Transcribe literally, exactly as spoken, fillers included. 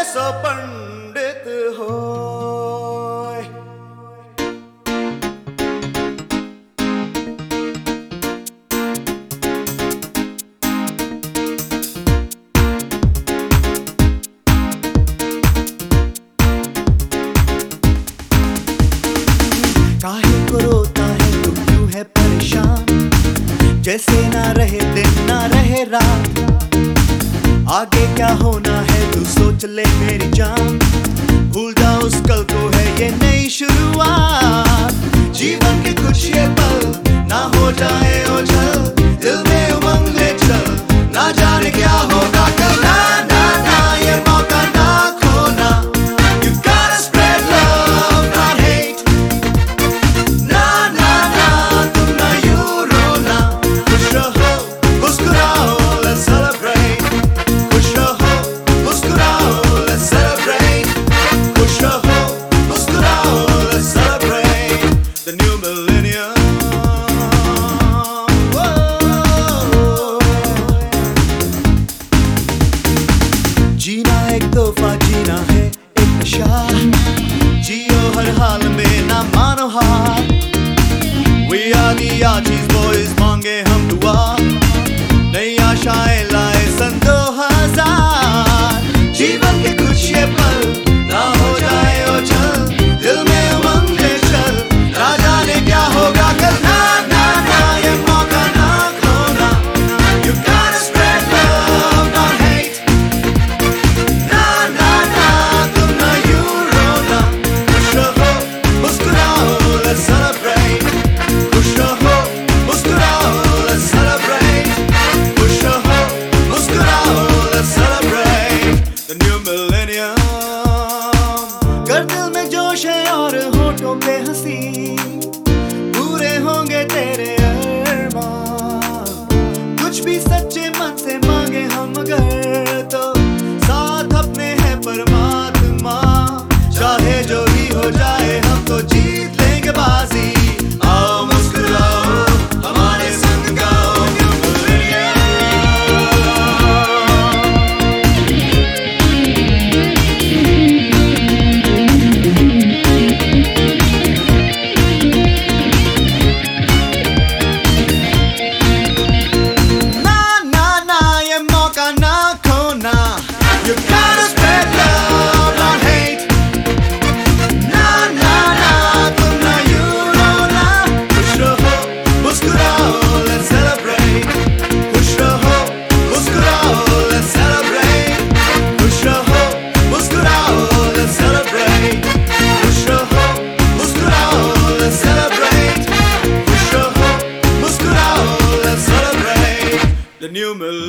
सो पंडित हो। काहे को रोता है तू, क्यों है परेशान? जैसे ना रहे दिन ना रहे रात। आगे क्या होना है तू सोच ले मेरी जान। भूल जा उस कल को, है ये नई शुरुआत। जीवन के कुछ ये पल ना हो जाए ओझल, दिल में उमंग ले चल, ना जाने क्या होगा कल। ना ना ना ये मौका ना खोना। You gotta spread love, not hate. ना ना ना तुम ना यूं रोना। खुश रहो मुस्कुराओ, let's celebrate. खुश रहो मुस्कुराओ, let's celebrate. खुश रहो मुस्कुराओ, let's celebrate the new millennium. जीना एक तोहफा, जीना है एक नशा। जियो हर हाल में ना मानो हार। We are the Archies boys, मांगे हम दुआ। नई आशाएं लाए सन दो हजार। जीवन के कुछ ये पल ना हो जाए ओझल, दिल में उमंग ले चल, ना जाने क्या होगा कल। ना ना ना ये मौका ना खोना। You gotta spread love, not hate. ना ना ना तुम ना यूं रोना। खुश रहो मुस्कुराओ, let's celebrate. खुश रहो मुस्कुराओ, let's celebrate. खुश रहो मुस्कुराओ, let's celebrate the new millennium. कर दिल में जोश है और होठों पे हंसी, पूरे होंगे तेरे अरमान। कुछ भी सच्चे मन से मांगे हम अगर, तो साथ अपने है परमात्मा। चाहे जो भी हो जाए हम तो जीत लेंगे बाजी। आओ मुस्कुराओ हमारे संग गाओ New Millennium. ना ना ना ये मौका ना खोना। You gotta spread love, not hate. ना ना ना तुम ना यूं रोना। खुश रहो मुस्कुराओ, let's celebrate. खुश रहो मुस्कुराओ, let's celebrate. खुश रहो मुस्कुराओ, let's celebrate. खुश रहो मुस्कुराओ, let's celebrate. खुश रहो मुस्कुराओ, let's celebrate the new millennium.